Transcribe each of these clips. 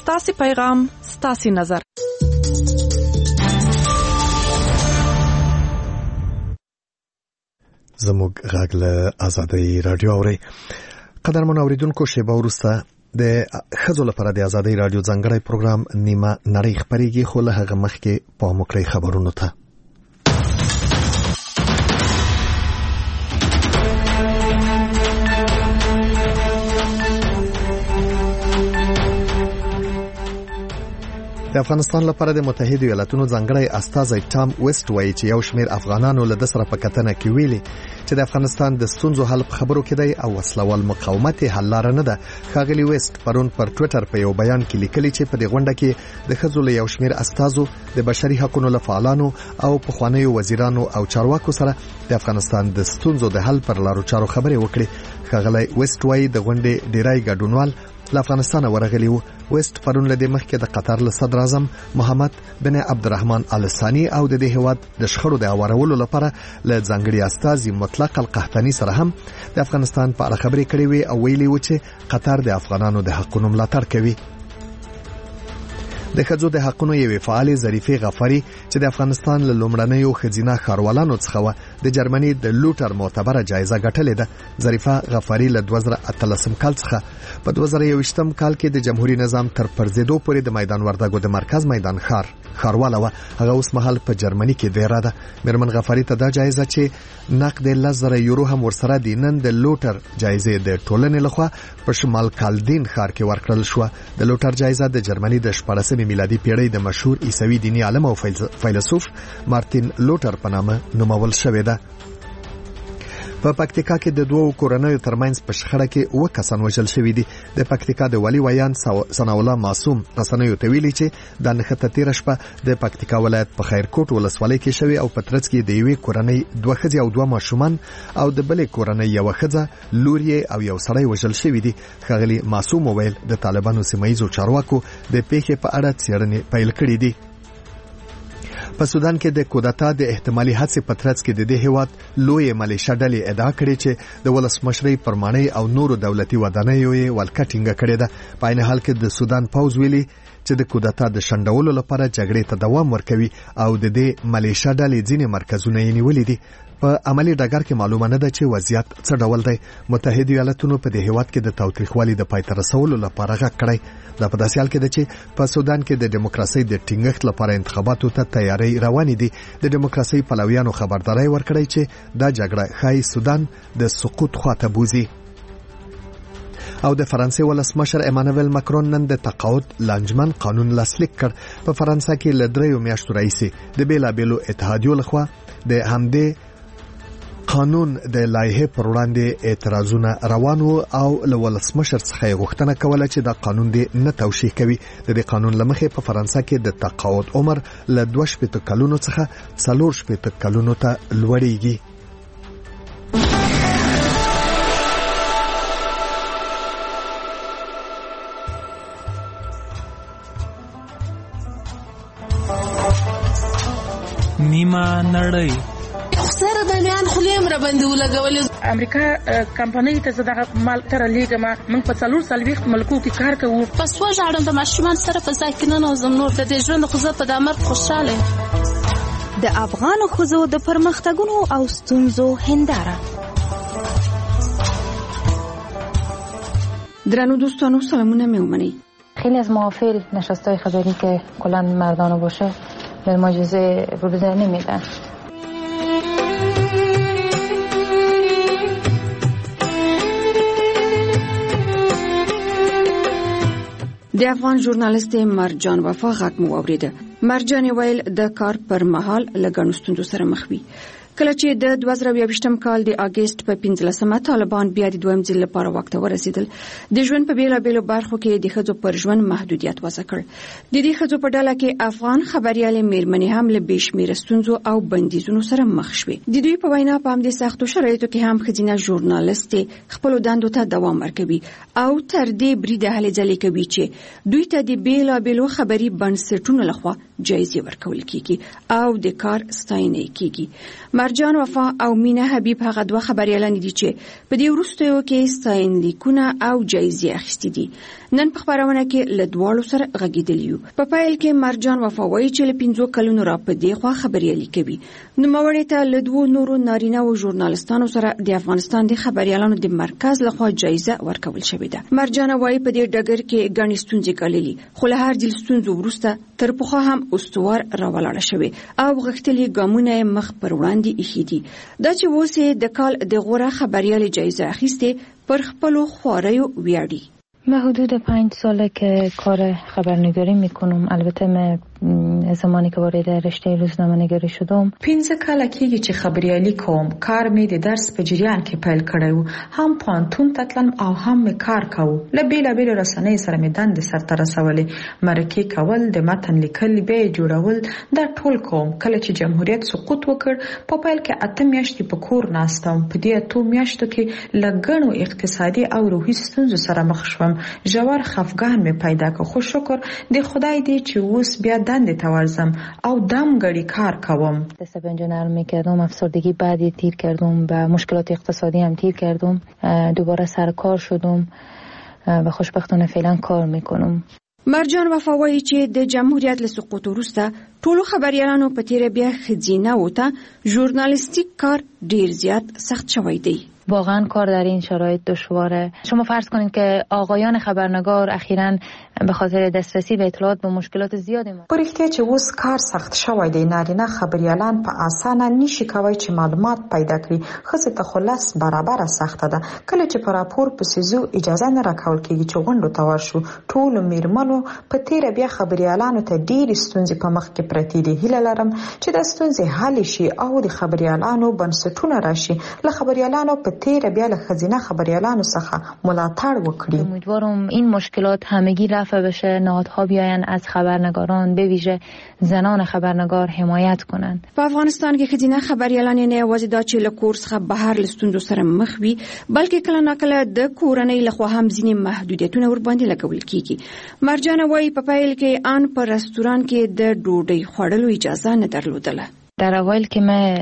ستاسو پیغام، ستاسو نظر. زموږ غږ له آزادۍ رادیو اوري. قدرمن اوریدونکو، شیبه وروسته د ښځو لپاره د آزادۍ رادیو ځانګړی پروګرام نیمه نړۍ خپرېږي، خو له هغه مخکې پام وکړئ خبرونو ته. د افغانستان لپاره د متحده ایالاتونو ځانګړی استازی ټام ویسټ وایي چې یو شمېر افغانانو له دسره په کتنه کې ویلي چې د افغانستان د ستونزو حل په خبرو کې دی او وسلوال مقاومت حل لار نه ده. ښاغلي ویسټ پرون پر ټوئیټر په یو بیان کې لیکلي چې په دې غونډه کې د ښځو له یو شمېر استازو، د بشري حقوقو له فعالانو او پخوانیو وزیرانو او چارواکو سره د افغانستان د ستونزو د حل پر لارو چارو خبرې وکړي. ښاغلي ویسټ وایي د غونډې ډیری ګډونوال له افغانستان ورغلي وو. ویسټ پرون له دې مخکې د قطر له صدر اعظم محمد بن عبدالرحمن آل ثاني او د دې هیواد د شخړو د اورولو لپاره له ځانګړي استازي مطلق القحطاني سره هم د افغانستان په اړه خبرې کړې وي او ویلي و چې قطر د افغانانو د حقوقو ملاتړ کوي. د ښځو د حقوقو یوې فعالې ظریفې غفاري چې د افغانستان له لومړنیو ښځینه ښاروالانو څخه و، د جرمني د لوټر معتبره جایزه ګټلې ده. ظریفه غفاري له 2018 کال څخه په 2021 کال کې د جمهوریت نظام تر پرځېدو پورې د میدان وردګو د مرکز میدان ښارواله و. هغه اوس مهال په جرمني کې دیره ده. میرمن غفاري ته دا جایزه چې نقد 10,000 یورو هم ورسره دي، نن د لوټر جایزه د ټولنې لخوا په شمال کالدین ښار کې ورکړل شو. د لوټر جایزه د جرمني د 14 میلادي پیړۍ د مشهور عیسوي دیني عالم او فیلسوف مارتین لوټر په نامه نومول شوې ده. په پکتیکا کې د دوو کورنیو ترمنځ په شخړه کې 9 کسان وژل شوي دي. د پکتیکا د والي ویان ثنا الله معصوم رسنیو ته ویلي چې د نښته تیر شپه د پکتیکا ولایت په خیرکوټ ولسوالۍ کې شوی او په ترڅ کې د یوې کورنۍ 2 ښځې او 2 ماشومان او د بلې کورنۍ 1 ښځه، لور یې او یو سړی وژل شوي دي. ښاغلي معصوم وویل د طالبانو سیمه‌ییزو چارواکو د پیښې په اړه څېړنې پیل کړې دي. په سودان کې د کودتا د احتمالي حادثې په ترڅ کې د دې هیواد لوی ملیشه ډلې ادعا کړې چې د ولسمشرۍ پرمانۍ او نورو دولتي ودانیو یې ولکټینګ کړې ده. په عین حال کې د سودان پوځ ویلي چې د کودتا د شنډولو لپاره جګړې ته دوام ورکوي او د دې ملیشه ډلې ځینې مرکزونه یې نیولې دي. په عملی ډګر کې معلومه نه ده چې وضعیت څه ډول دی. متحده ایالاتونو په دې هیواد کې د تاوتریخوالي د پای ته رسولو لپاره غږ کړی. دا په داسې حال کې ده چې په سودان کې د دیموکراسي د ټینګښت لپاره انتخاباتو ته تیاری روانې دي. د دیموکراسي پلویانو خبرداري ورکړی چې دا جګړه ښایي سودان د سقوط خواته بوزي. او د فرانسې ولسمشر امانوئل ماکرون نن د تقاعد لانجمن قانون لاسلیک کړ. په فرانسه کې له 3 میاشتو راهیسې د بیلابیلو اتحادیو لخوا د همدې قانون د لایحې پر وړاندې اعتراضونه روان وو او له ولسمشر څخه غوښتنه کوله چې دا قانون دې نه توشیح کوي. د دې قانون لمخې په فرانسه کې د تقاعد عمر له 2 کلونو څخه 4 کلونو ته لوړیږي. نیمه نړۍ سره د میان خلیم را باندې ولګول. امریکا کمپنۍ ته زده مال تر لیګما موږ په 4 ملکو کې کار کوو. پس وژاړم د ماشومان سره په ځای کې نه نوزم نور د دې ژوند خو زه په دامر خوشاله. د افغان ښځو د پرمختګونو او ستونزو هنداره. درنو دوستانو سلامونه میومنی. خیلی از محافل نشستای خبری که کلا مردانه باشه به مجازه بروزه نمیدن. د افغان ژورنالیست مرجان وفا غږ مو اوریده. مرجان ویل د کار پر مهال لګڼو ستونزو سره مخ وي. کله چې د 2022م کال د اگست په 15مه طالبان بیا د دویم ځل لپاره واک ته ورسېدل، د ژوند په بیلابیلو برخو کې د ښځو پر ژوند محدودیت وضع کړ. د دې ښځو په ډله کې افغان خبريالې میرمنې هم له بېشمیره ستونزو او بندیزونو سره مخ شوې. د دوی په وینا په همدې سختو شرایطو کې هم ښځینه ژورنالیستې خپلو دندو ته دوام ورکوي او تر دې بریده هلې ځلې کوي چې دوی ته د بیلابیلو خبري بنسټونو لخوا جایزې ورکول کیږي او د کار ستاینه کیږي. مرجان وفا او مینا حبیب هغه دوه خبريالان دي چې په دې وروستیو کې ستاینلیکونه او جایزې اخیستې دي. نن په خبرونه کې له دواړو سره غږیدلی یو. په پایل کې مرجان وفاوی چې له 15 کلونو را په دی خوا خبريالي کوي. نو موري ته له دوه نورو نارینه او ژورنالستانو سره د افغانستان د خبريالانو د مرکز لخوا جایزه ورکول شوې ده. مرجان وايي په دې ډګر کې ګڼې ستونزې کړلې، خو له هر ځل ستونزو وروسته تر پخوا هم استوار راولاړ شوی او غختلي ګامونه مخ پر وړاندې ایښي دي. دا چې اوس د کال د غوره خبريالي جایزه اخیسته پر خپل خواریو ویاړي. من حدود 5 ساله که کار خبرنگاری میکنم. البته من زمانی که وارد رشته روزنامه نگاری شدم 15 کاله کېږي چې خبريالي کوم. کار مې د درس په جریان کې پیل کړی، هم پانتون تتلم او هم مې کار کوم. له بیلابیلو رسنۍ سره مې دندې سرته رسولې، مرکې کول، د متن لیکل، بیا جوړول، دا ټول کوم. کله چې جمهوریت سقوط وکړ په پیل کې 8 میاشتې په کور ناستم. په دې 8 میاشتو کې له ګڼو اقتصادي او روحي ستونزو سره مخ شوم. ژور خفګان مې پیدا کړ، خو شکر د خدای دی چې اوس بیا دندې ته ورځم او دمګړی کار کوم. دست انجینر میکردم، افسردگی بعدی تیر کردم و مشکلات اقتصادی هم تیر کردم. دوباره سر کار شدم و خوشبختانه فعلا کار میکنم. مرجان وفاوی چې د جمهوریت له سقوط وروسته ټولو خبريالانو په تیر بیا خزینه وته ژورنالیستیک کار ډیر زیات سخت شوی دی. واقعا کار در این شرایط دشواره. شما فرض کنید که آقایان خبرنگار اخیراً به خاطر دسترسی به اطلاعات با مشکلات زیادی په رښتیا چې اوس کار سخت شوی دی. نارینه خبريالان په اسانه نشي کوي چې معلومات پیدا کړي. ښځې ته خلاص برابر سخته ده. کله چې په راپور په سيزو اجازه نه راکول کېږي چې غونډو ته ورشو، ټول میرمنو په تیر بیا خبريالانو ته ډېر ستونزې په مخ کې پرتې دي. هیله لرم چې د ستونزې حل شي او د خبريالانو بنسټونه راشي. له خبريالانو په تیر بیا له خزینه خبريالانو څخه ملاتړ وکړي. امیدوارم این مشکلات همگی رفع بشه، نهادها بیاین از خبرنگاران به ویژه زنان خبرنگار حمایت کنند. په افغانستان کې خزینه خبريالان نه یوازې دا چې له کور څخه بهر لستوندو سره مخ وي، بلکې کله ناکله د کورنۍ لخوا هم ځینې محدودیتونه ورباندې لګول کیږي. مرجان وايي په پیل کې آن په رستوران کې د ډوډۍ خوړلو اجازه نه درلودله. در اوایل که من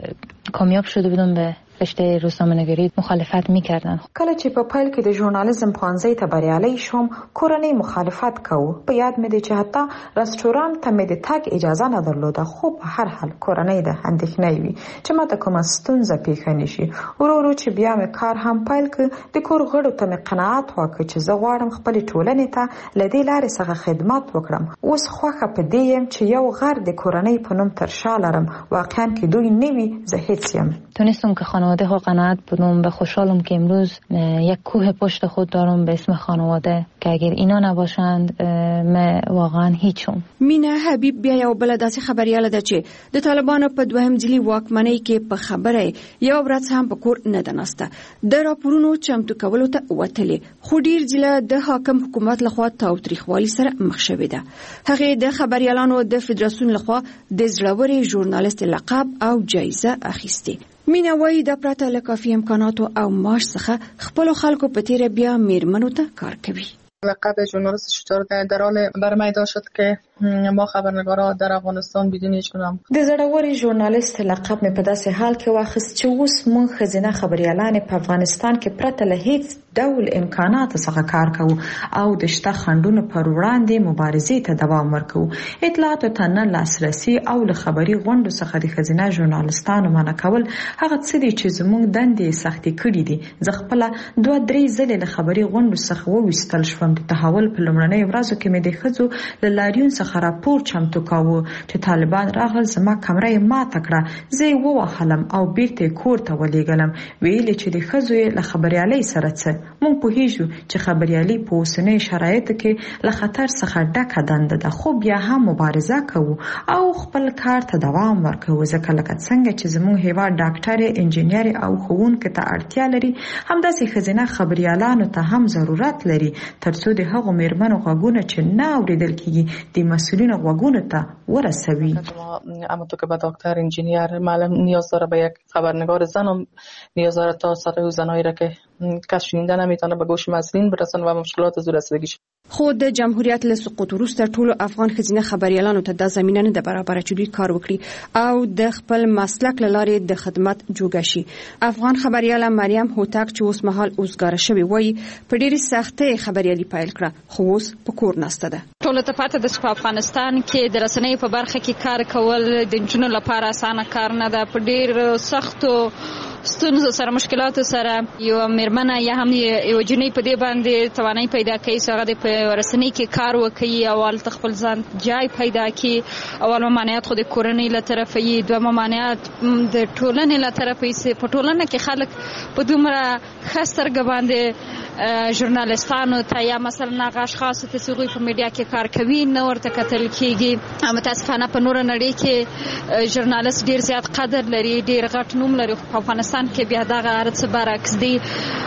کامیاب شده بودم به رشته روزنامه‌نگاری مخالفت می‌کردن. کله چې په پیل کې د ژورنالیزم پوهنځي ته بریالي شوم، کورنۍ مخالفت کوي. په یاد مې دي چې حتی رستوران ته مې د تګ اجازه نه درلوده. خو په هر حال کورنۍ د اندېښنې وي چې ماته کومه ستونزه پیښ نشي. ورو چې بیا مې کار هم پیل کړ، د کور غړو ته مې قناعت وکړ چې زه غواړم خپل ټولنې ته له دې لارې څخه خدمت وکړم. اوس خوښه په دې یم چې یو غر د کورنۍ په نوم تر شا لرم. واقعا که دوی نه وي زه هیڅ یم. تونستم که خانواده ها قناعت بدم و خوشحالم که امروز یک کوه پشت خود دارم به اسم خانواده که اگر اینا نباشند من واقعا هیچم. مینا حبیب بیا یو بل داسې خبرياله ده چې د طالبانو په دوهم ځلي واکمنۍ کې په خبره یو ورځ هم په کور نه دناسته. د راپورونو چمتو کولو ته وتلې، خو ډیر ځله د حاکم حکومت لخوا تاوتریخوالي سره مخ شوې ده. هغه د خبريالانو د فدراسیون لخوا د زړوري ژورنالیست لقب او جایزه اخیسته. مینا وايي د پرته له کافي امکاناتو او معاش څخه خپل خلکو په تیر بیا میرمنو ته کار کوي. لقب ژورنالیست شجاع در حال برمیدار شد که ما خبرنگارا در افغانستان بدون هیچ گونه د زړوري ژورنالیست لقب مې په داسې حال کې واخیست چې اوس مونږ خزینه خبريالان په افغانستان کې پرته له هیڅ ډول امکانات څخه کار کوو او د شته خنډونو پر وړاندې مبارزې ته دوام ورکوو. اطلاعاتو ته نه لاسرسي او له خبري غونډو څخه د خزینه ژورنالیستانو منع کول هغه څه دي چې زموږ دندې سختې کړې دي. زه خپل 2-3 ځلې له خبري غونډو څخه وویستل شوم. د تحول په لومړنۍ ورځو کې مې د ښځو له لاریون څخه راپور چمتو کاوه چې طالبان راغل، زما کمره یې ماته کړه، زه یې ووهلم او بیرته کور ته ولېږلم. ویلې چې د ښځو یې له خبریالۍ سره څه. موږ پوهیږو چې خبریالي په اوسنیو شرایطو کې له خطر څخه ډکه دنده ده، خو بیا هم مبارزه کوو او خپل کار ته دوام ورکوو. ځکه لکه څنګه چې زموږ هیواد ډاکټر، انجینر او ښوونکو ته اړتیا لري، همداسې ښځینه خبریالانو ته هم ضرورت لري، ترڅو د هغو میرمنو غږونه چې نه اورېدل کېږي د مسئولینو غوږونو ته ورسوي. اما تو که به دکتر، انجینیر، معلم نیاز داره به یک خبرنگار زن، و نیاز داره تا صدای زنایی را که کس شنیده آینده نمیتونه به گوش مسئولین برسن و مشکلات زود رسیدگی شد. خو د جمهوریت له سقوط وروسته ټولو افغان ښځینه خبریالانو ته د زمینه نه برابر چې دوی کار وکړي او د خپل مسلک له لارې د خدمت جوګه شي. افغان خبریاله مریم هوتک چې اوس مهال اوسګاره شوی وایي په ډېرې سختۍ خبریالي پیل کړه خو اوس په کور ناسته ده. ټولو ته پته ده چې په افغانستان کې د رسنیو په برخه کې کار کول د نجونو لپاره اسانه کار نه ده. په ډېر سختو ستونزو سره مشکلاتو سره یو میرمنه یا هم یو جنۍ په دې باندې توانایي پیدا کوي چې هغه د رسنۍ کې کار وکړي او هلته خپل ځان جای پیدا کړي. اول ممانعت خو د کورنۍ له طرفه یي، دوه ممانعت د ټولنې له طرفه یي. په ټولنه کې خلک په دومره ښه سترګه باندې ژورنالستانو ته یا مثلا هغه اشخاصو ته چې هغوی په میډیا کې کار کوي نه ورته کتل کېږي. متاسفانه په نوره نړۍ کې ژورنالست ډېر زیات قدر لري، ډېر غټ نوم لري. په افغانستان کې بیا دغه هر څه برعکس دي.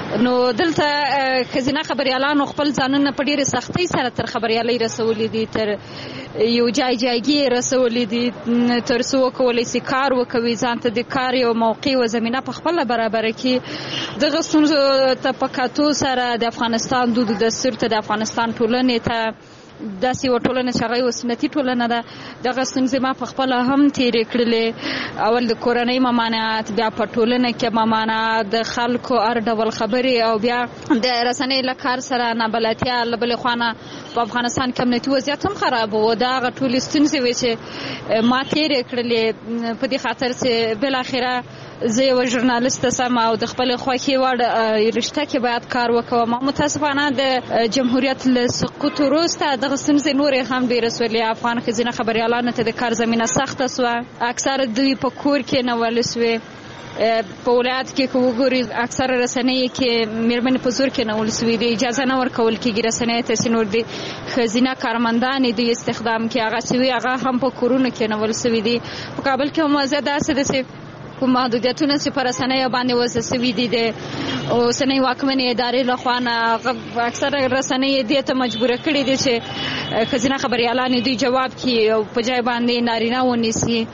نو دلته ښځینه خبریالانو خپل ځانونه په ډېرې سختۍ سره تر خبریالۍ رسولي دي، تر یو جایګي رسولي دي، تر څو وکولی سي کار وکوي، ځان ته د کار یو موقع و زمینه په خپله برابره کړي. دغه ستونزو ته په کتو سره د افغانستان دود دستور ته، د افغانستان ټولنې ته، داسې یوه ټولنه چې هغه یوه سنتي ټولنه ده، دغه ستونزې ما په خپله هم تېرې کړلې. اول د کورنۍ ممانعت، بیا په ټولنه کې ممانعت، د خلکو هر ډول خبرې، او بیا د رسنۍ له کار سره نابلدتیا. له بلې خوا نه په افغانستان کې امنیتي وضعیت هم خراب و. دا هغه ټولې ستونزې وې چې ما تېرې کړلې په دې خاطر چې بالاخره زه یو ژورنالست سم او د خپل خوښې وړ رشته کې باید کار وکوم. متاسفانه د جمهوریت له سقوط وروسته دغه ستونزې نورې هم ډېرې سولې. افغان ښځینه خبریالانو ته د کار زمینه سخته سوه، اکثره دوی په کور کې نولې سوې. په ولایت کې که وګوري اکثره رسنۍ کې میرمنې په زور کې نول سوي دي، اجازه نه ورکول کېږي رسنۍ ته چې نور د ښځینه کارمندانې دوی استخدام کړي. هغه چې وي هغه هم په کورونو کې نول سوي دي. په کابل کې هم وضعیت داسې ده چې کوم محدودیتونه چې په رسنیو باندې وضع سوي دي د اوسنۍ واکمنې ادارې له خوا نه، اکثره رسنۍ دې ته مجبوره کړي دي چې ښځینه خبریالانې دوی جواب کړي او په جای باندې نارینه ونیسي.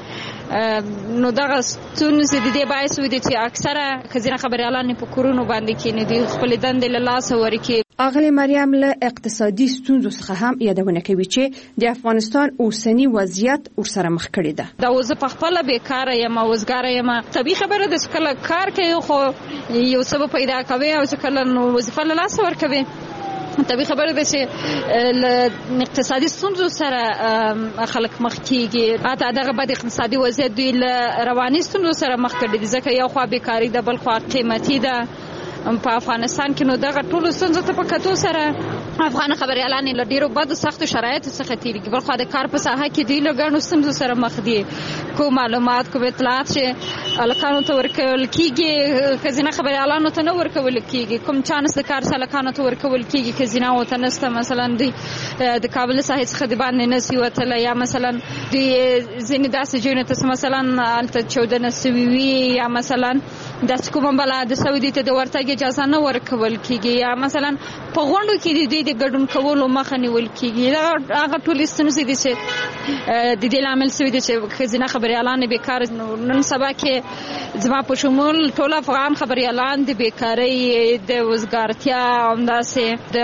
نو دغه ستونزې د دې باعث وي چې اکثره ښځینه خبریالانې په کورونو باندې کښېني، دوی خپلې دندې له لاسه ورکړي. اغلې مریم له اقتصادي ستونزو څخه هم یادونه کوي چې د افغانستان اوسنی وضعیت ورسره مخ کړی ده. دا اوس په خپله بیکاره یم، وزګاره یم. طبیعي خبره ده چې کله کار کوي خو یو څه به پیدا کوي او چې کله نو وظیفه له لاسه ورکوي. طبیعي خبره ده چې له اقتصادي ستونزو سره خلک مخ کېږي. حتی دغه بد اقتصادي وضعیت دوی له رواني ستونزو سره مخ کړي دي، ځکه یو خوا بیکاري ده، بل خوا قیمتي ده په افغانستان کې. نو دغه ټولو ستونزو ته په کتو سره افغان خبریالانې له ډېرو بدو سختو شرایطو څخه تېرېږي. بل خوا د کار په ساحه کې دوی له ګڼو ستونزو سره مخ دي. کوم معلومات، کوم اطلاعات چې هلکانو ته ورکول کېږي ښځینه خبریالانو ته نه ورکول کېږي. کوم چانس د کار هلکانو ته ورکول کېږي ښځینهو ته نشته. مثلا دوی د کابل ساحې څخه د باندې نسي وتلی، یا مثلا دوی ځینې داسې ځایونو ته مثلا هلته چاودنه سوي وي، یا مثلا داسې کومه بله د سوي دوی ته د ورتګ اجازه نه ورکول کېږي، یا مثلا په غونډو کې دوی د ګډون کولو مخه نیول کېږي. هغه ټولې ستونزې دي چې د دې لامل سوي دي چې ښځینه خبریالانې بیکاره. نن سبا کې زما په شمول ټول افغان خبریالان د بیکارۍ، د وزګارتیا، همداسې د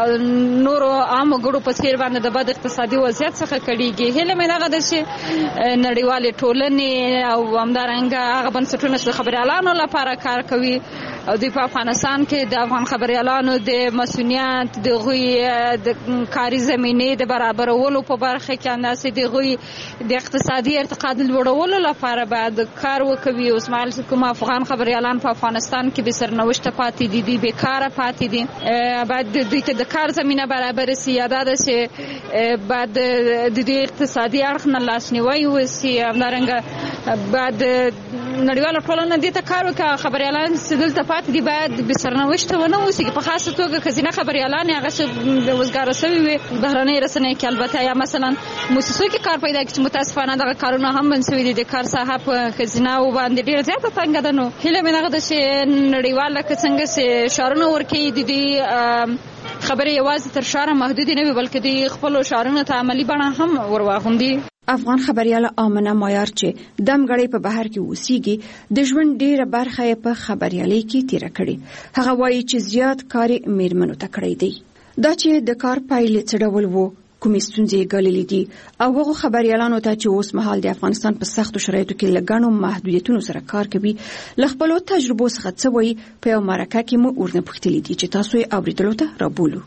نورو عامو ګړو په څېر باندې د بد اقتصادي وضعیت څخه کړېږي. هیله مې دغه ده چې نړیوالې ټولنې او همدارنګه هغه بنسټونه چې د خبریالانو لپاره کار کوي او دوی په افغانستان کې د افغان خبریالانو د مسؤلیت، د هغوی د کاري زمینې د برابرولو په برخه کې، همداسې د هغوی د اقتصادي ارتقا د لوړولو لپاره باید کار وکوي. اوس مهال چې کوم افغان خبریالان په افغانستان کې بې سرنوشته پاتې دي، دوی بیکاره پاتې دي، باید دوی ته د کار زمینه برابره سي. یا دا ده چې باید د دوی اقتصادي اړخ نه لاسنیوی وسي. همدارنګه باید نړیواله ټولنه دې ته کار وکړي. خبریالان چې دلته پاتې دي باید بې سرنوشته ونه اوسېږي. په خاصه توګه ښځینه خبریالانې هغه چې وزګاره سوي وي بهرنۍ رسنۍ کې، البته یا مثلا موسسو کې کار پیدا کړي چې متاسفانه دغه کارونه هم بند سوي دي. د کار ساحه په ښځینهو باندې ډېره زیاته تنګه ده. نو هیله مې دغه ده چې نړیواله که څنګه چې شعارونه ورکوي، د دې خبرې یوازې تر شعاره محدودې نه وي، بلکې د خپلو شعارونو ته عملي بڼه هم ورواغوندي. افغان خبرياله آمنه مایار چې دمګړی په بهر کې اوسېږي د ژوند ډیره برخه یې په خبريالۍ کې تیر کړي. هغه وایي چې زیات کار میرمنو ته کړی دی. دا چې د کار پایله څه ډول وو، کومې ستونزې ګاللې دي او هغو خبريالانو ته چې اوس مهال د افغانستان په سختو شرایطو کې له ګڼو محدودیتونو سره کار کوي له خپلو تجربو څخه څه وایي په یو مرکه کې مو ورنه پوښتلي دي چې تاسو یې اورېدلو ته رابولو.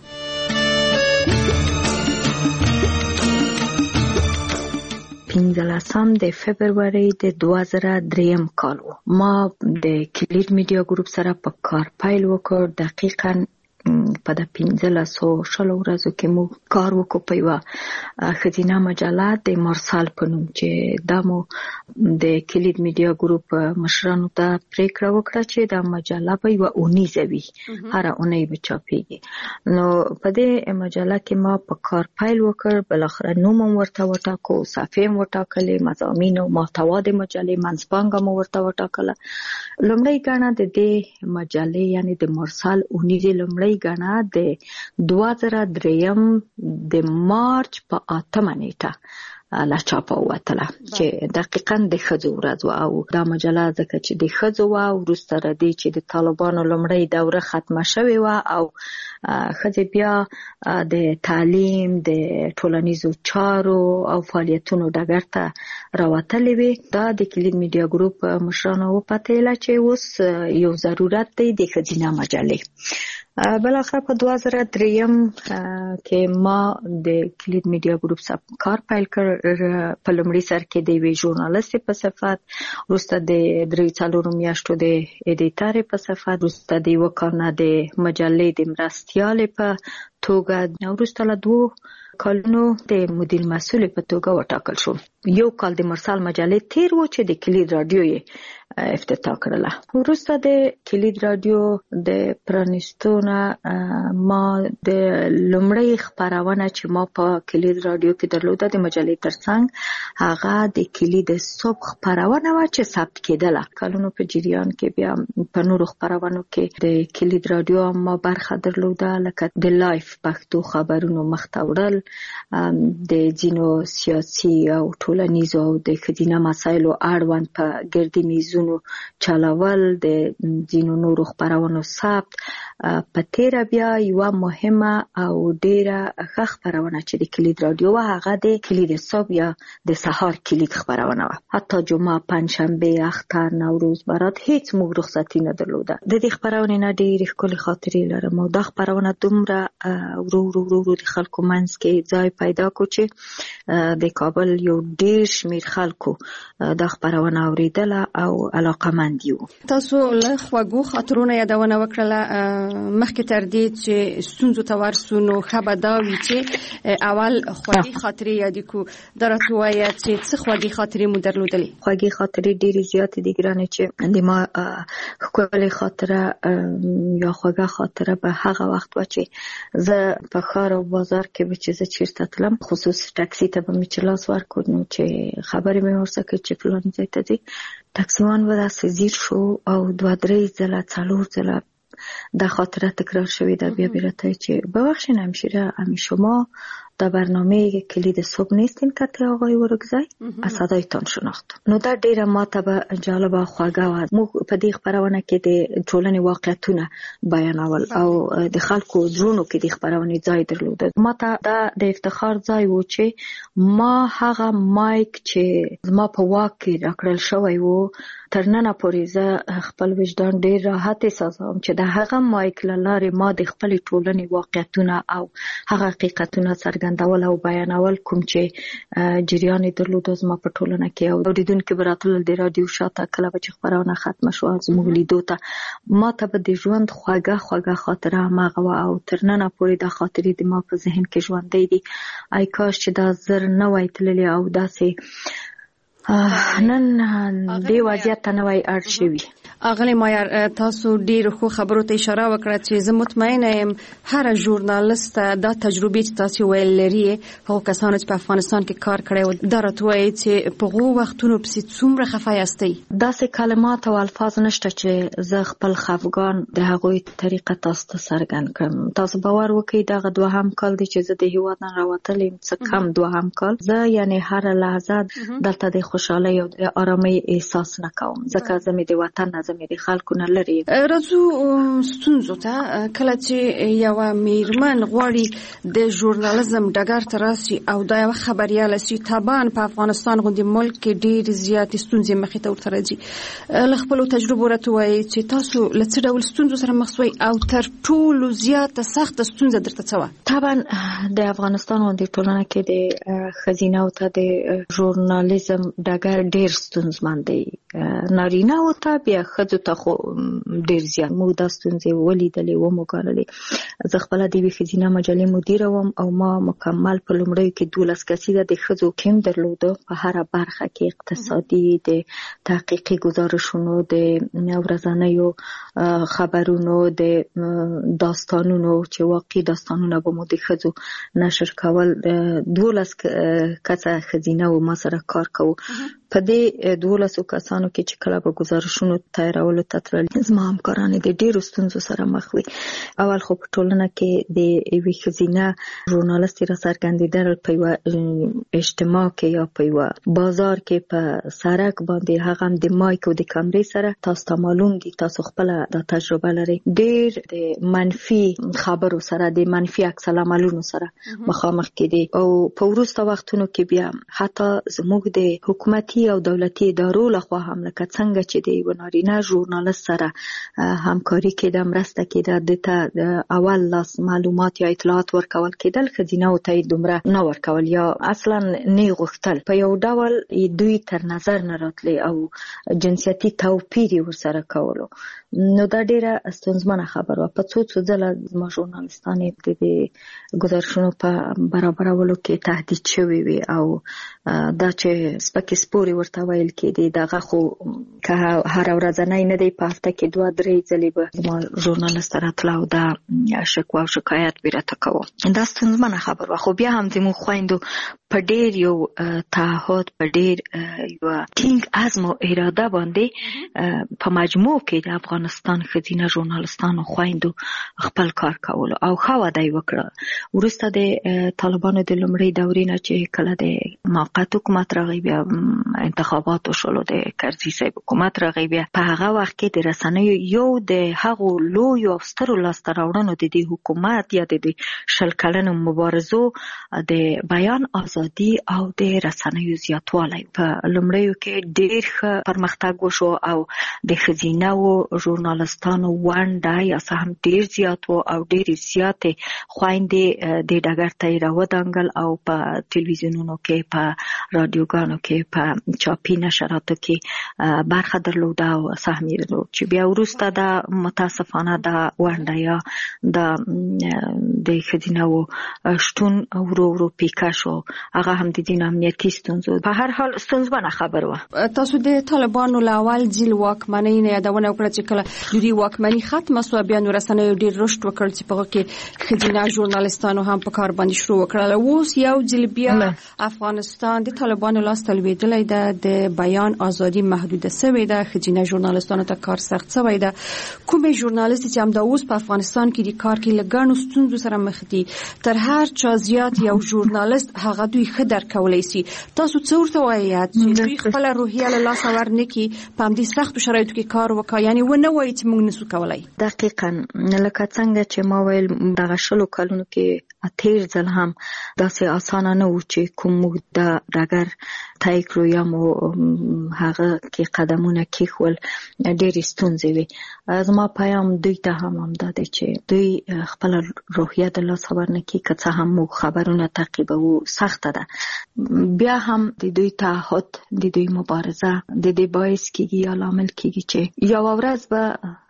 15 د فبرवरी د 2003 کال و. ما د کلید میډیا ګروپ سره په کار پیل وکړ. دقیقاً په د 1500 ورځو کې مو کار وکړ په یوه ښځینه مجله د مارسال په نوم چې دا مو د کلید میډیا ګروپ مشرانو ته پریکړه وکړه چې دا مجله به یوه اونیزه وي، هره اونۍ به چاپېږي. نو په دې مجله کې ما په کار پیل وکړ. بالاخره نوم هم ورته وټاکو، صفحې هم وټاکلې، مضامین او محتوا د مجلې منځپانګه مو ورته وټاکله. لومړۍ ګڼه د دې مجلې یعنی د مارسال اونیزې لومړۍ ګڼه د 2003 د مارچ په 8 نیټه لا چاپه وتله چې دقیقاً د ښځو ورځ وه او دا مجله ځکه چې د ښځو وه وروسته د دې چې د طالبانو لومړۍ دوره ختمه شوې وه او ښځې بیا د تعلیم د ټولنیزو چارو او فعالیتونو ډګر ته راوتلې وې. دا د کلید میډیا ګروپ مشرانو وپتېله چې اوس یو ضرورت دی د ښځینه مجلې. بالاخره په 2003 کې ما د کلید میډیا ګروپ سره کار پیل کړ. په لومړي سر کې د یوې ژورنالیستې په صفت، وروسته د 3-4 میاشتو د ایډیټرې په صفت، وروسته د یوه کال نه د مجلې د مرستیالې په توګه، وروسته له 2 کالونو د مدیر مسئول په توګه وټاکل شو. یو کال د مرسال مجلې تیر و چې د کلید رادیو یې افتتاح کړله. وروسته د کلید رادیو د پرانیستونه ما د لومړۍ خپرونه چې ما په کلید رادیو کې درلوده د مجلې ترڅنګ هغه د کلید صبح خپرونه وه چې ثبت کېدله. کلونو په جریان کې بیا په نورو خپرونو کې د کلید رادیو ما برخه درلوده، لکه د لایف پښتو خبرونو مخته وړل، د ځینو سیاسي او ټولنیزو او د ښځینه مسایلو اړوند په ګردي میزونو چلول، د ځینو نورو خپرونو ثبت. په تیره بیا یوه مهمه او ډیره ښه خپرونه چې د کلید رادیو وه هغه د کلید صبح یا د سهار کلید خپرونه وه. حتی جمعه، پنجشنبه، اختر، نوروز، برات هیڅ موږ رخصتي نه درلوده. د دې خپرونې نه ډېرې ښکلې خاطرې لرم او دا خپرونه دومره ورو ورو د خلکو منځ کې ځای پیدا کو چې د کابل یو ډیر شمیر خلکو دا خپرونه اوریدله او علاقمند یو. تاسو له خوږو خاطرونو یادونه وکړله مخکې تر دې چې ستونزو ته ورسو، نو ښه به دا وي چې اول خوږې خاطرې یادې کړو. دا راته ووایه چې څه خوږې خاطرې مو درلودلې؟ خوږې خاطرې ډېرې زیاتې دي ګرانې چې د ما ښکلې خاطره یا خوږه خاطره به هغه وخت وه چې زه په ښار او بازار کې به چې زه چېرته تلم، خصوص ټکسي ته به مې چې لاس ورکړ نو چې خبرې مې ورسره کړې چې فلاني ځای ته ځي، ټکسیوان به داسې ځیر شو او 2-3 ځله 4 ځله دا خاطره تکرار شوی ده. بیا راته چې ببخشین همشیره، همین شما در برنامه کلید صبح نیستین که آقای ورکزی؟ از صدایتان شناختم. نو دا ډیره ماته به جالبه او خوږه وه. موږ په دې خپرونه کې د ټولنې واقعیتونه بیانول او د خلکو زړونو کې د خپرونې ځای درلوده. ماته دا د افتخار ځای و چې ما هغه مایک چې زما په واک کې راکړل شوی و تر ننه پورې زه خپل وجدان ډیر راحت احساسوم چې د هغه مایک له لارې ما د خپلې ټولنې واقعیتونه او هغه حقیقتونه څرګندول او بیانول کوم چې جریان یې درلود زما په ټولنه کې. او اوریدونکي به راتلل د رادیو شاته کله به چې خپرونه ختمه شوه زموږ لیدو ته، ما ته به د ژوند خوږه خاطره هماغه وه او تر ننه پورې دا خاطرې د ما په ذهن کې ژوندۍ دي. ای کاش چې دا زر نه وای تللی او داسې نن دې وضعیت ته نه وای اړ شوي. اغلی مایر تاسو ډیر خو خبرو ته اشاره وکړه چې زه مطمئنه یم هر ژورنالیست دا تجربه چې تاسو ویل لري هغه کسان چې په افغانستان کې کار کړی و دا راتوي چې په هغو وختونو پسې څومره خفه یاستئ. داسې کلمات او الفاظ نشته چې زه خپل خفګان د هغوی طریقه تاسو ته څرګند کړم. تاسو باور وکړئ دغه دوهم کال دی چې زه د هیواد نه راوتلی یم، څه کم دوهم کال. زه یعنی هر لحظه دلته د خوشحالۍ او د آرامۍ احساس نه کوم ځکه زه مې د وطن نه زمې د خلکو نه لري. راځو ستونزو ته. کله چې یو میرمن غواړي د ژورنالیزم ډګر ته راسي او دا یو خبریاله سي، طبعا په افغانستان غوندې ملک کې ډېر زیات ستونزې مخې ته ورته راځي. له خپلو تجربو راته وایي چې تاسو له څه ډول ستونزو سره مخ شوئ او تر ټولو زیاته سخته ستونزه درته څه وه؟ طبعا د افغانستان غوندې ټولنه کې د ښځینه او ته د ژورنالیزم ډګر ډېر ستونزمن دی. نارینه او ته بیا ښځو ته خو ډېر زیات موږ دا ستونزې ولیدلې وموګاللې. زه خپله د یوې ښځینه مجلې مدیره وم او ما مکمل په لومړیو کې 12 کسیزه د ښځو ټیم درلوده په هره برخه کې، اقتصادي، د تحقیقي ګزارشونو، د ورځنیو خبرونو، د داستانونو چې واقعي داستانونه به مو د ښځو نشر کول. 12 کسه ښځینه و ما سره کار کوو. په دې 12 کسانو کې چې کله به ګزارشونو تیارولو ته تلل زما همکاران د ډېرو ستونزو سره مخ وي. اول خو په ټولنه کې د یوې ښځینه ژورنالیستې راڅرګندېدل په یوه اجتماع کې یا په یوه بازار کې په سړک باندې، هغه هم د مایک او د کمرې سره، تاسو ته معلوم دي، تاسو خپله دا تجربه لرئ، ډېر د منفي خبرو سره، د منفي عکس العملونو سره مخامخ کېدې. او په وروسته وختونو کې بیا حتی زموږ د حکومتي او دولتي ادارو لخوا هم لکه څنګه چې د یو نارینه ژورنالیست سره همکاري کېده، مرسته کېده، د اول لاس معلومات یا اطلاعات ورکول کېدل، ښځینه‌و ته یې دومره نه ورکول یا اصلا نه غوښتل. په یو ډول دوی تر نظر نه راتلې او جنسیتي توپیر یې ورسره کولو. نو دا ډېره ستونزمنه خبره وه. په څو ځله زما ژورنالیستانې د ګزارشونو په برابرولو کې تهدید شوي وي او دا چې سپکې سپورې ورته ویل کېدې، دغه خو که هر ورځنی نه دی، په هفته کې 2-3 ځلې به زما ژورنالیست راتله او دا شکوه او شکایت به راته کوه. دا ستونزمنه خبره وه. خو بیا هم زموږ خویندو په ډېر یو تعهد، په ډېر یو ټینګ عزم او اراده باندې په مجموع کې د افغانستان ښځینه ژورنالیستانو خویندو خپل کار کولو او ښه وده یې وکړه. وروسته د طالبانو د لومړۍ دورې نه چې کله د موقت حکومت راغی، بیا انتخاباتو شولو، د کرزي صاحب حکومت راغی، بیا په هغه وخت کې د رسنیو یو د هغو لویو او سترو لاسته راوړنو د دې حکومت یا د 20 کلنو مبارزو د بیان آزادي او د رسنیو زیاتوالی. په لومړیو کې ډېر ښه پرمختګ وشو او د ښځینه‌و ژورنالیستانو ونډه یا څه هم ډېر زیات و او ډېرې زیاتې خویندې د ډګر ته یې راودانګل او په تلویزیونونو کې، په رادیوګانو کې، په چاپي نشراتو کې برخه درلوده او سهم یې درلود. چې بیا وروسته دا متاسفانه دا ونډه یا د ښځینه‌و شتون ورو ورو پیکه شو. هغه هم د دین امنیتي ستونزو. په هر حال ستونزمنه خبره وه. تاسو د طالبانو له اول ځل واکمنۍ نه یادونه وکړه چې کله د دوی واکمني ختمه سوه، بیا نو رسنیو ډېر رشد وکړ چې په هغه کې ښځینه ژورنالیستانو هم په کار باندې شروع وکړل. اوس یو ځل بیا افغانستان د طالبانو لاس ته لوېدلی ده، د بیان ازادي محدوده سوې ده، ښځینه ژورنالیستانو ته کار سخت سوی ده. کومې ژورنالیستې چې همدا اوس په افغانستان کې د کار کې له ګڼو ستونزو سره مخ دي، تر هر چا زیات یو ژورنالیست هغه دوی ښه درک کولی سي. تاسو څه ورته وایئ چې دوی خپله روحیه له لاسه ورنکړي، په همدې سختو شرایطو کې کار وکړي، یعنې ونه وایي چې موږ نسو کولی؟ دقیقاً لکه څنګه چې ما ویل دغه 20 کلونو کې 13 ځل هم داسې اسانه نه و چې کوم موږ د ډګر طی کړو یا مو هغه کې قدمونه کېښول، ډېرې ستونزې وي. زما پیام دوی ته هم همدا دی چې دوی خپله روحیه د لاسه ورنکړي، که څه هم موږ خبرونه تعقیبوو، سخته ده. بیا هم د دوی تعهد، د دوی مبارزه د دې باعث کېږي یا لامل کېږي چې یوه ورځ به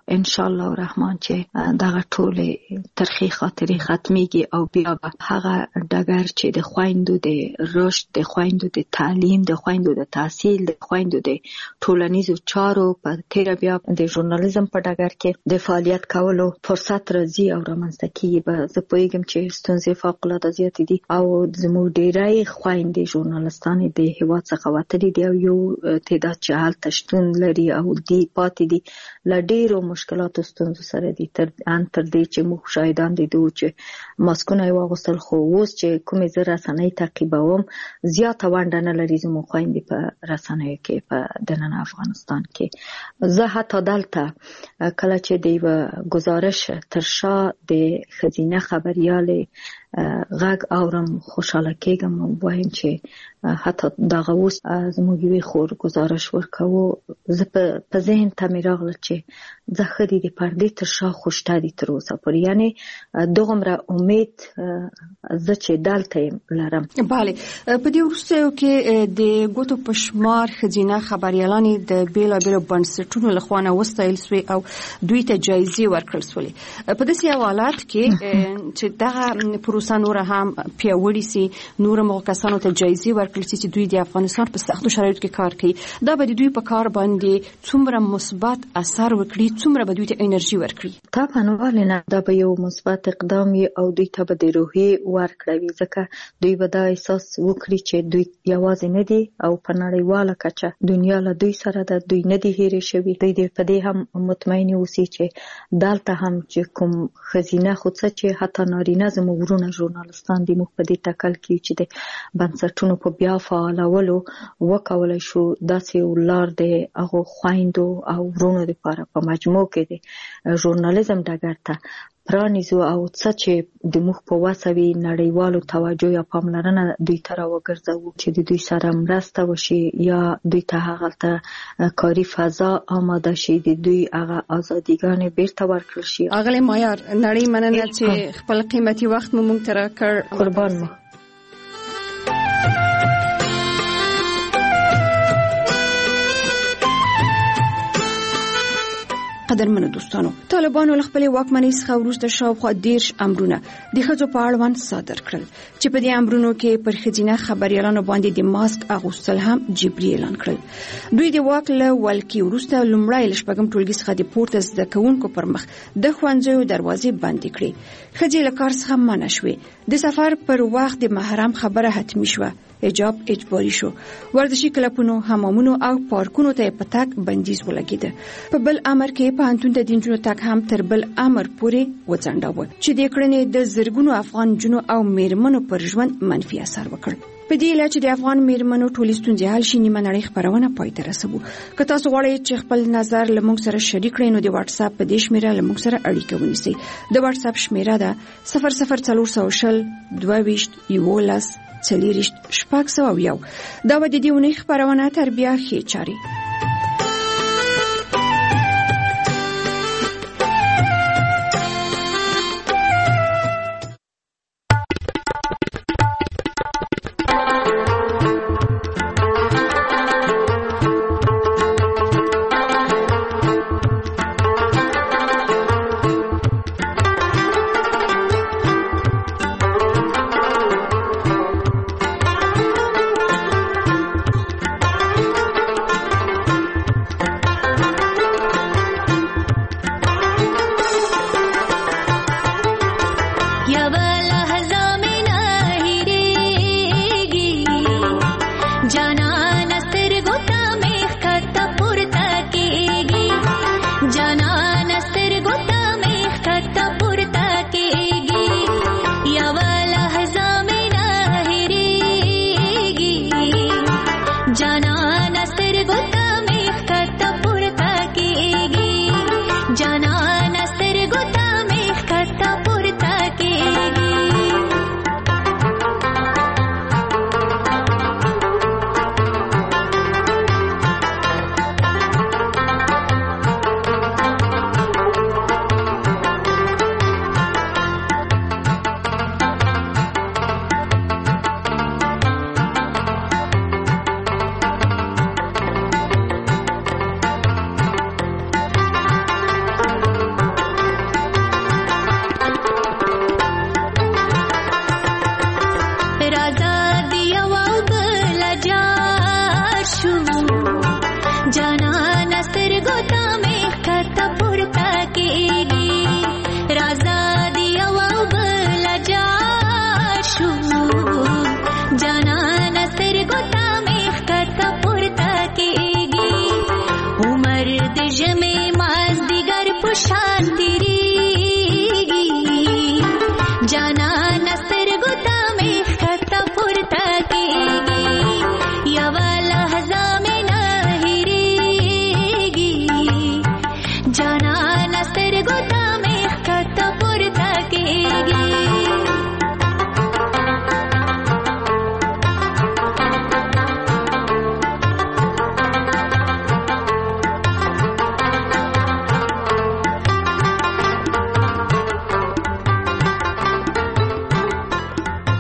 ان شاء الله الرحمن چې دغه ټول ترخی خاطرې ختميږي او بیا به هغه ډګر چې د خويندو د رشد، د خويندو د تعلیم، د خويندو د تحصیل، د خويندو د ټولنیزو چارو په تیر بیا د ژورنالیزم په ډګر کې د فعالیت کولو فرصت راځي او رامنځته کیږي. به زه پوهیږم چې ستونزې فوق العاده زیاتې دي او زموږ ډیری خويندې ژورنالستانې د هیواد څخه وتلي دي او یو تعداد چې هلته شتون لري او دی پاتې دي له ډیرو مشکلاتو ستونزو سره دي تر دې چې موږ شاهدان دي چې ماسکونه یې واغوستل، خو اوس چې کومې زه رسنۍ تعقیبوم زیاته ونډه نه لري زموږ خویندې په رسنیو کې په دننه افغانستان کې. زه حتی دلته کله چې د یوه ګزارش تر شا د ښځینه خبریالې غږ اورم خوشحاله کېږم او وایم چې حتی دغه اوس زموږ یوې خور گزارش ورکوو، زه په ذهن ته مې راغله چې زه ښه دي د پردې تر شا خوشته دي تر اوسه پورې، یعنې دغومره امید زه چې دلته لرم. بله، په دې وروستیو کې د ګوتو په شمار ښځینه خبریالانې د بېلابېلو بنسټونو له خوا نه وستایل سوې او دوی ته جایزې ورکړل سولې. په داسې حالات کې چې دغه پروسه نوره هم پیاوړې سي، نوره مغو کسانو ته جایزې ورکړل سي چې دوی د افغانستان په سختو شرایطو کې کار کوي، دا به د دوی په کار باندې څومره مثبت اثر وکړي، څومره به دوی ته انرژي ورکړي؟ طبعا ولې نه، دا به یو مثبت اقدام وي او دوی ته به د روحیې ورکړه وي، ځکه دوی به دا احساس وکړي چې دوی یوازې نه دي او په نړیواله کچه دنیا له دوی سره ده، دوی نه دي هېرې شوي. دوی دې په دې هم مطمئن اوسي چې دلته هم چې کوم ښځینه خو څه چې حتی نارینه زموږ ورونه ژورنالستان دي، موږ په دې ټکل کې چې د بنسټونو په بیا فعالولو وکولای شو داسې لار د هغو خویندو او ورونو لپاره په مجموع کې د ژورنالیزم ډګر ته پرانیزو او څه چې د موږ په وسه وي نړیوالو توجه یا پاملرنه دوی ته راوګرځوو چې د دوی سره مرسته وشي یا دوی ته هغلته کاري فضا آماده شي، د دوی هغه ازادیګانې بیرته ورکړل شي. اغلې مایار، نړۍ مننه چې خپل قیمتي وخت مو موږ ته راکړ. قربان مو. قدرمنو دوستانو، طالبانو له خپلې واکمنۍ څخه وروسته شاوخوا 10 امرونه د ښځو په اړوند صادر کړل چې په دې امرونو کې پر ښځینه خبریالانو باندې د ماسک اغوستل هم جبري اعلان کړل. دوی د واک له ولکې وروسته لومړی له شپږم ټولګي څخه د پورته زده کوونکو پر مخ د ښوونځیو دروازې بندې کړې. ښځې له کار څخه منع شوې. د سفر پر وخت د محرم خبره حتمي شوه. حجاب اجباري شو. ورزشي کلبونو، حمامونو او پارکونو ته په تګ بندیز ولګېده. په بل امر کې پوهنتون ته د نجونو تګ هم تر بل امر پورې وځنډاوه چې د کړنې د زرګونو افغان نجونو او میرمنو پر ژوند منفي اثر وکړ. په دې لاره چې د افغان میرمنو ټولې ستونزې حل شي، نیمه نړۍ خبرونه پای ته رسوو. که تاسو غواړئ چې خپل نظر له موږ سره شریک کړئ نو د واتس اپ په دې شمیره له موږ سره اړیکه ونیسئ. د واتس اپ شمیره ده 00400 22 11 40 601. دا به د دې ونې خبرونه تر بیا ښې چاري.